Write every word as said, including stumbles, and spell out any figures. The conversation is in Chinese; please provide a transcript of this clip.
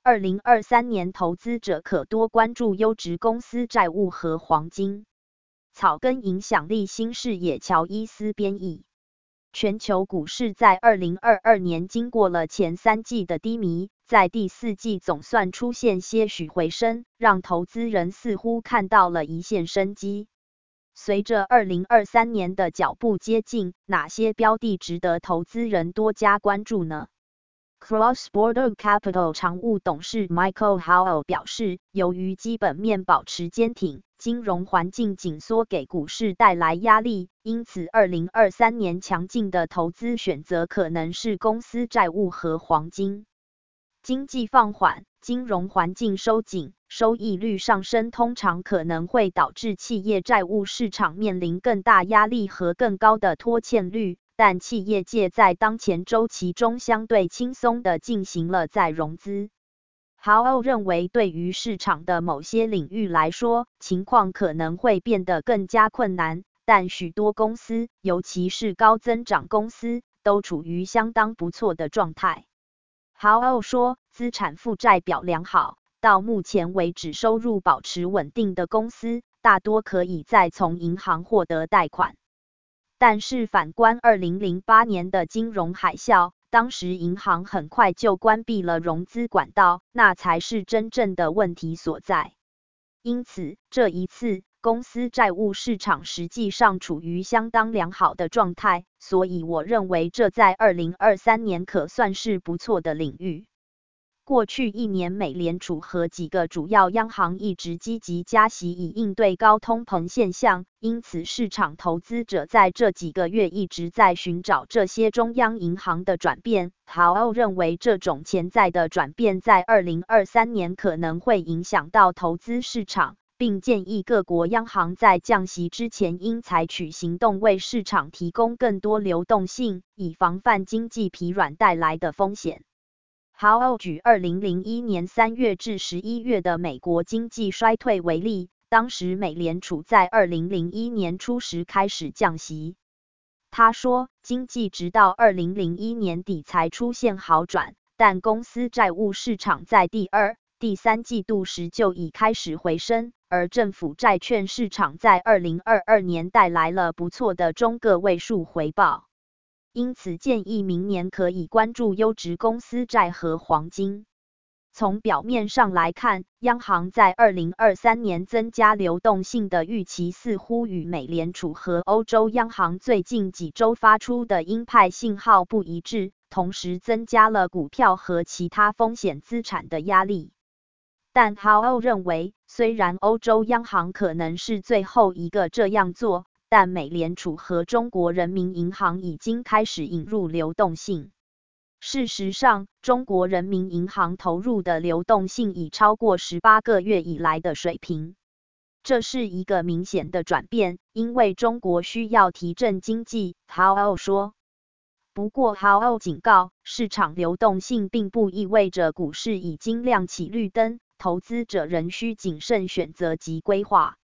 二零二三年投资者可多关注优质公司债务和黄金。草根影响力新视野乔伊斯编译。全球股市在二零二二年经过了前三季的低迷，在第四季总算出现些许回升，让投资人似乎看到了一线生机。随着二零二三年的脚步接近，哪些标的值得投资人多加关注呢？ Cross Border Capital 常务董事 Michael Howell 表示，由于基本面保持坚挺，金融环境紧缩给股市带来压力，因此二零二三年强劲的投资选择可能是公司债务和黄金。经济放缓，金融环境收紧，收益率上升通常可能会导致企业债务市场面临更大压力和更高的拖欠率，但企业界在当前周期中相对轻松地进行了再融资。Howell 认为，对于市场的某些领域来说，情况可能会变得更加困难，但许多公司，尤其是高增长公司，都处于相当不错的状态。Howell 说，资产负债表良好，到目前为止收入保持稳定的公司，大多可以再从银行获得贷款。但是反观二零零八年的金融海啸，当时银行很快就关闭了融资管道，那才是真正的问题所在。因此，这一次，公司债务市场实际上处于相当良好的状态，所以我认为这在二零二三年可算是不错的领域。过去一年，美联储和几个主要央行一直积极加息以应对高通膨现象，因此市场投资者在这几个月一直在寻找这些中央银行的转变。Howell 认为这种潜在的转变在二零二三年可能会影响到投资市场，并建议各国央行在降息之前应采取行动，为市场提供更多流动性，以防范经济疲软带来的风险。Howell 举二零零一年三月至十一月的美国经济衰退为例，当时美联储在二零零一年初时开始降息。他说，经济直到二零零一年底才出现好转，但公司债务市场在第二、第三季度时就已开始回升，而政府债券市场在二零二二年带来了不错的中个位数回报。因此建议明年可以关注优质公司债和黄金。从表面上来看，央行在二零二三年增加流动性的预期似乎与美联储和欧洲央行最近几周发出的鹰派信号不一致，同时增加了股票和其他风险资产的压力。但 Howell 认为，虽然欧洲央行可能是最后一个这样做，但美联储和中国人民银行已经开始引入流动性。事实上，中国人民银行投入的流动性已超过十八个月以来的水平。这是一个明显的转变，因为中国需要提振经济， Howell 说。不过 Howell 警告，市场流动性并不意味着股市已经亮起绿灯，投资者仍需谨慎选择及规划。